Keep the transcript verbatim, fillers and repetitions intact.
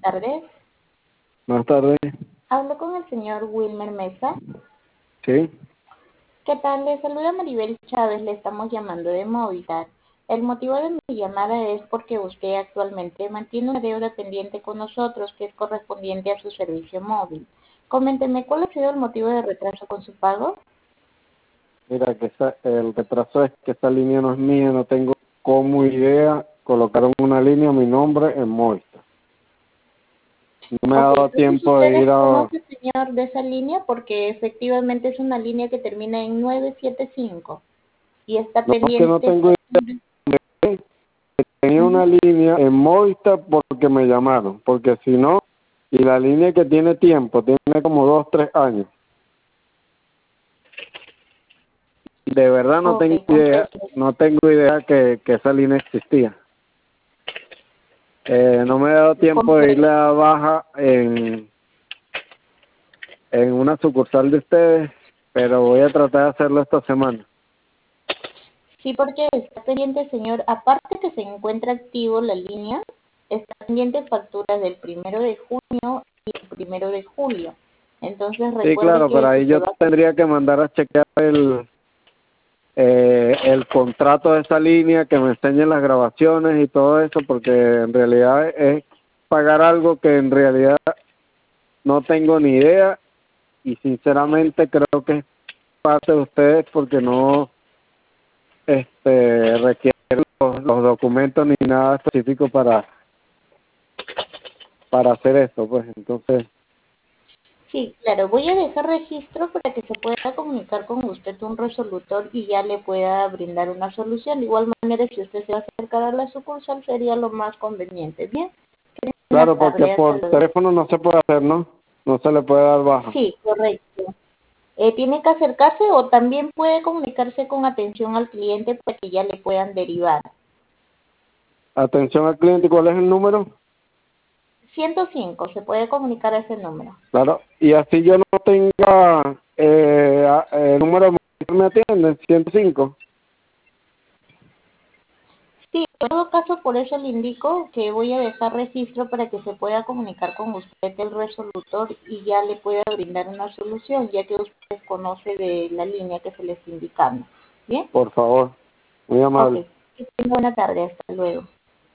tardes. Buenas tardes. Hablo con el señor Wilmer Mesa. Sí. ¿Qué tal? Le saluda Maribel Chávez, le estamos llamando de Movistar. El motivo de mi llamada es porque usted actualmente mantiene una deuda pendiente con nosotros que es correspondiente a su servicio móvil. Coménteme, ¿cuál ha sido el motivo de retraso con su pago? Mira, que esa- el retraso es que esa línea no es mía, no tengo como idea. Colocaron una línea a mi nombre en Movistar. No me ha Ok, dado entonces tiempo usted de ir a... desconoce, señor, de esa línea porque efectivamente es una línea que termina en nueve siete cinco y está No, es que no pendiente. tengo idea. Tenía una Ujú. línea en Movistar porque me llamaron. Porque si no, y la línea que tiene tiempo, tiene como dos, tres años. De verdad no Ok, tengo idea, comprendo. no tengo idea que, que esa línea existía. Eh, no me ha dado tiempo de irle Comprendo. a baja en, en una sucursal de ustedes, pero voy a tratar de hacerlo esta semana. Sí, porque está pendiente, señor, aparte que se encuentra activo la línea, está pendiente facturas del primero de junio y el primero de julio. Entonces Sí, recuerde claro, pero que si ahí se yo va. tendría que mandar a chequear el, eh, el contrato de esa línea, que me enseñen las grabaciones y todo eso, porque en realidad es pagar algo que en realidad no tengo ni idea y sinceramente creo que es parte de ustedes porque no este requieren los, los documentos ni nada específico para para hacer esto, pues entonces Sí, claro, voy a dejar registro para que se pueda comunicar con usted un resolutor y ya le pueda brindar una solución. De igual manera, si usted se va a acercar a la sucursal, sería lo más conveniente. Bien, buena claro, porque tarde, hasta por luego. teléfono no se puede hacer, ¿no? No se le puede dar baja. Sí, correcto. Eh, tiene que acercarse o también puede comunicarse con atención al cliente para que ya le puedan derivar. Atención al cliente, ¿cuál es el número? ciento cinco, se puede comunicar a ese número. Claro, y así yo no tenga eh, a- eh, el número que me atienden, ciento cinco. Sí, en todo caso, por eso le indico que voy a dejar registro para que se pueda comunicar con usted el resolutor y ya le pueda brindar una solución, ya que usted conoce de la línea que se le está indicando. ¿Bien? Por favor, muy Ok. amable. Que tenga buena tarde. Hasta luego.